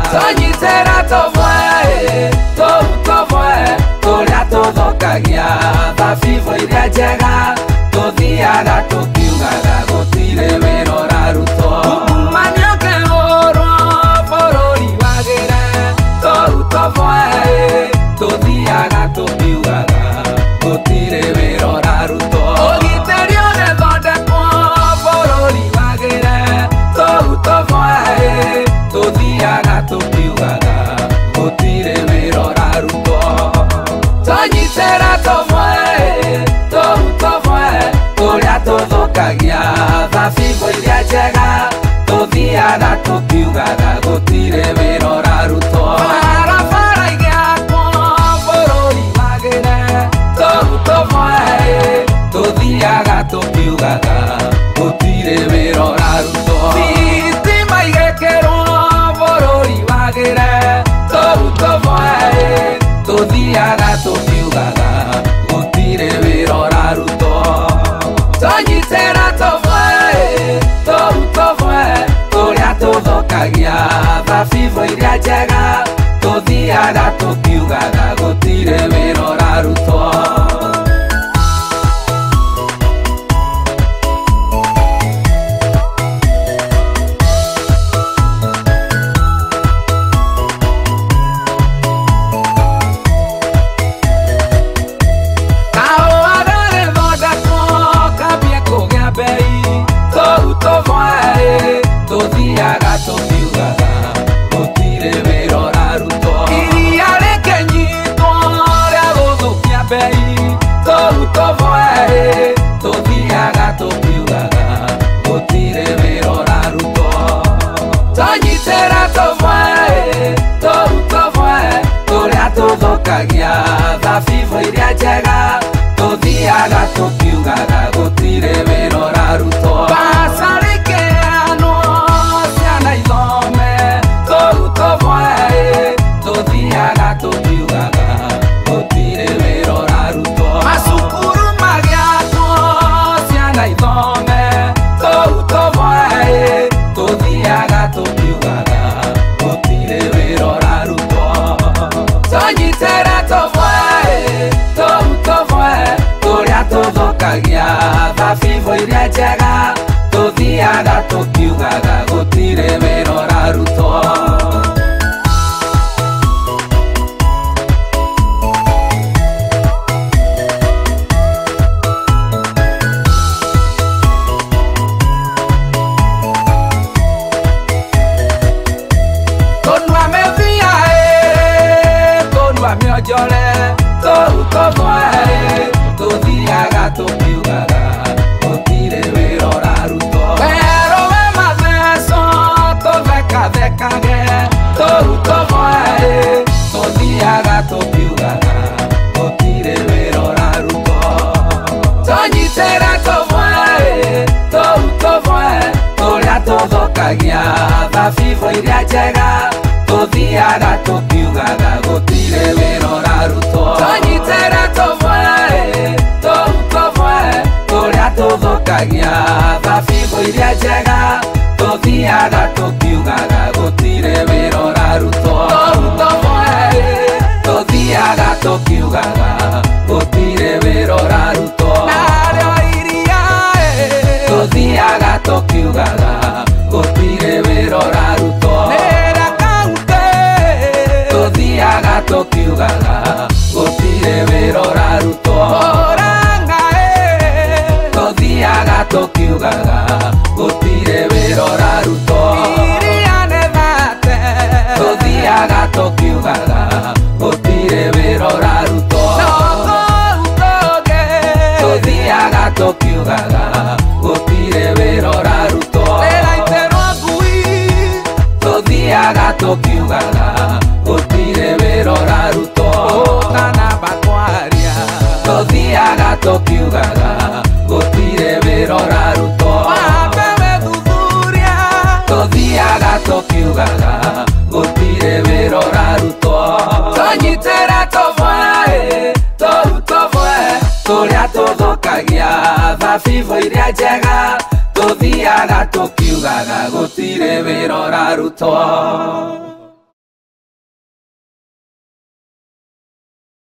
tonyitera tovwe turia tuthokagia thabibu iria njega tuthiaga tukiugaga gutire wira urarutwo ungumania ũkĩhũrwo bũrũri wagĩre tovwe tuthiaga tukiugaga gutire wira urarutwo ũgitĩri ũgĩthondekwo bũrũri wagĩre tovwe tuthiaga tukiugaga gutire wira urarutwo tonyitera tovwe turia tuthukagia thabibu iria njega tuthiaga tukiugaga gutire wira urarutwo barabara igĩakwo bũrũri wagĩre tovwe tuthiaga tukiugaga gutire wira urarutwo thitima igĩkĩrwo bũrũri wagĩre tovwe tuthiaga tukiugaga gutire wira urarutwo tonyitera tovwe turia tuthukagia thabibu iria njega tuthiaga tukiugaga gutire wira urarutwo tuthiaga tukiugaga gutire wira urarutwo iria rĩkĩnyitwo rĩa gũthũkia mbei tovwe tuthiaga tukiugaga gutire wira urarutwo tonyitera tovwe turia tuthukagia thabibu iria njega tuthiaga tukiugaga gutire wira urarutwo tuthiaga tukiugaga gutire wira urarutwo macukuru magĩakwo ciana ithome tovwe tuthiaga tukiugaga gutire wira urarutwo tonyitera tovwe turia tuthukagia thabibu iria njega tuthiaga tukiugaga gutire wira urarutwo jole tovwe tuthiaga tukiugaga gutire wira urarutwo wero we matheco tuthekathekage tovwe tuthiaga tukiugaga gutire wira urarutwo tonyitera tovwe turia tuthukagia thabibu iria njega tuthiaga tukiugaga gutire wira urarutwo tonyitera tovwe turia tuthukagia thabibu iria njega tuthiaga tukiugaga gutire wira urarutwo tuthiaga tukiugaga gutire wira urarutwo narĩo iria tuthiaga tukiugaga gutire wira urarutwo tuthiaga tukiugaga gutire wira urarutwo tuthiaga tukiugaga gutire wira urarutwo tuthiaga tukiugaga gutire wira urarutwo tuthiaga tukiugaga gutire wira urarutwo tuthiaga tukiugaga gutire wira urarutwo tuthiaga tukiugaga gutire wira urarutwo tuthiaga tukiugaga gutire wira urarutwo tonyitera tovwe turia tuthukagia thabibu iria njega tuthiaga tukiugaga gutire wira urarutwo